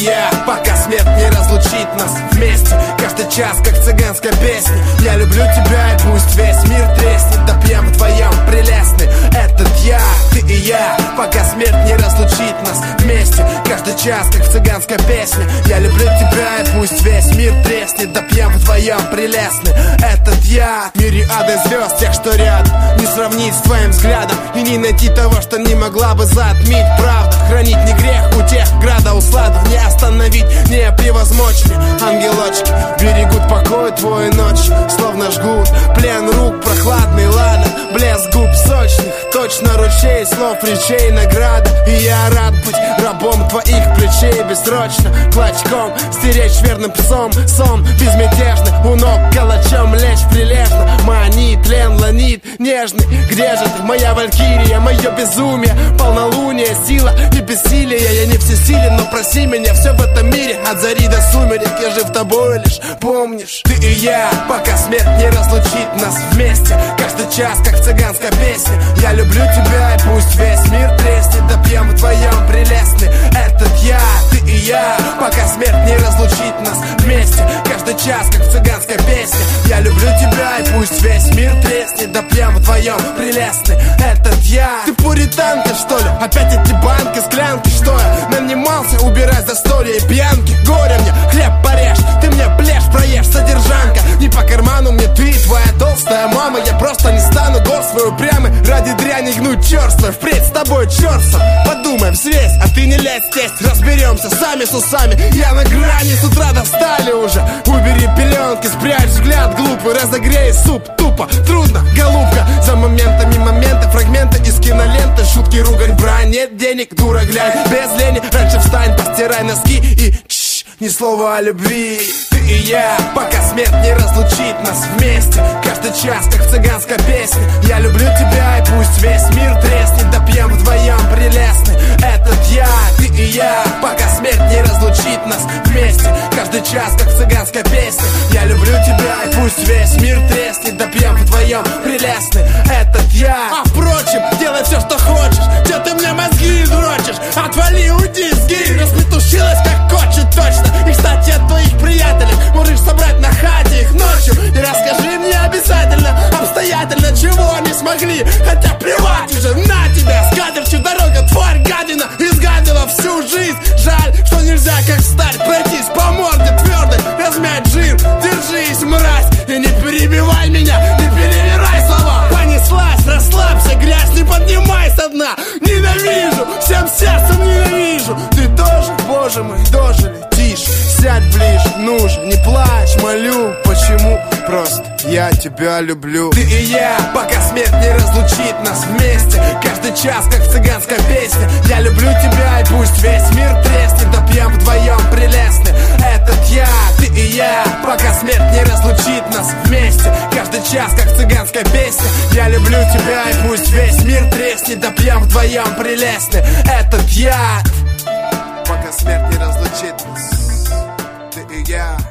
я, пока смерть не разлучит нас вместе. Каждый час, как цыганская песня. Я люблю тебя, и пусть весь мир треснет. Да пьям вдвоем прелестный. Этот я, ты и я, пока смерть не разлучит нас вместе. Каждый час, как цыганская песня. Я люблю тебя, и пусть весь мир треснет. Да пьям вдвоем прелестный. Этот я, мириады звезд, тех, что рядом, не сравнить с твоим взглядом. И не найти того, что не могла бы затмить правда. Хранить не грех у тех града усладу. Не остановить, не превозмочь мне. Ангелочки берегут покой твой ночь. Словно жгут плен рук прохладный ладан. Блеск губ сочных, точно ручей слов, речей награда. И я рад быть рабом твоих плечей бессрочно. Клочком стеречь верным псом сон безмятежный. У ног калачом лечь прилежно. Манит, тлен, ланит, нежный. Где же ты, моя валькирия, мое безумие? Полнолуние, сила и бессилие. Я не всесилен, но проси меня, все в этом мире от зари до сумерек. Я жив тобой лишь, помнишь? Ты и я, пока смерть не разлучит нас вместе. Каждый час, как цыганская песня. Я люблю тебя, и пусть весь мир треснет. Да пьем вдвоем прелестный. Этот я, ты и я, пока смерть не разлучит нас вместе. Каждый час, как цыганская песня. Я люблю тебя, и пусть весь мир треснет. Да пьем вдвоем прелестный. Этот я. Ты пуританка, что ли? Опять эти банки, склянки, что я нанимался убирать застолья и пьянки. Горе мне, хлеб порежь, ты мне плешь проешь, содержанка. Не по карману мне ты и твоя толстая мама. Я просто не стану гор свой упрямый ради дряни гнуть черство. Впредь с тобой черство. Подумай, взвесь, а ты не лезь тесть. Разберемся сами с усами. Я на грани, с утра достали уже. Убери пеленки, спрячь взгляд глупый. Разогрей суп, тупо, трудно, голубка. За моментами моменты, фрагменты из киноленты. Шутки, ругань, брань, нет денег, дура, глянь. Без лени, раньше встань, постирай носки и ни слова о любви. Ты и я, пока смерть не разлучит нас вместе. Каждый час, как цыганская песня. Я люблю тебя, и пусть весь мир треснет. Да пьем вдвоем прелестный. Этот я, ты и я, пока смерть не разлучит нас вместе. Каждый час, как цыганская песня. Я люблю тебя, и пусть весь мир треснет. Да пьем вдвоем прелестный. Этот я. А впрочем, делай все, что хочешь. Че ты мне мозги дрочишь? Отвали, уйди, сгинь. Распетушилась, как кочет точно. И, кстати, от твоих приятелей можешь собрать на хате их ночью. И расскажи мне обязательно, обстоятельно, чего они смогли. Хотя плевать уже на тебя. С катертью дорога, тварь, гадина. Изгадила всю жизнь. Жаль, что нельзя как встать, пройтись по морде твердой, размять жир. Держись, мразь, и не перебивай меня. Не перевирай слова. Понеслась, расслабься, грязь не поднимай со дна. Ненавижу, всем сердцем ненавижу. Ты тоже, боже мой, дожили. Тише, сядь ближе, нужен, не плачь, молю. Почему? Просто я тебя люблю. Ты и я, пока смерть не разлучит нас вместе. Каждый час, как цыганская песня. Я люблю тебя, и пусть весь мир треснет. Да пьем вдвоем прелестный. Этот я, ты и я, пока смерть не разлучит нас вместе. Каждый час, как цыганская песня. Я люблю тебя, и пусть весь мир треснет. Да пьем вдвоем прелестный. Этот я, пока смерть не разлучит нас. Ты и я.